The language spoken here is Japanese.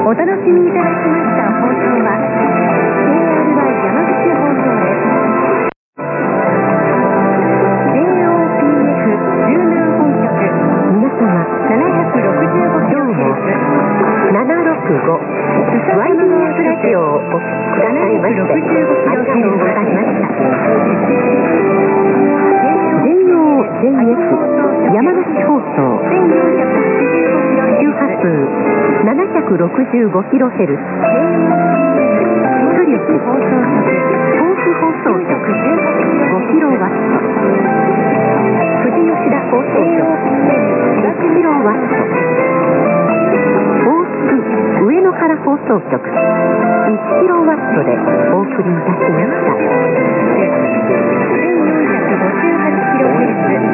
お楽しみいただきました放送は KRY 山口放送です。 JOPF17 本局皆様 765キロヘルツ 765YBS ラジオをお聞きくださいましてありがとうございました。 JOJF 山口放送周波数765キロヘルツ出力甲府放送局5キロワット、富士吉田放送局1キロワット、大月上野原放送局1キロワットでお送りいたしました。 1458キロヘルツ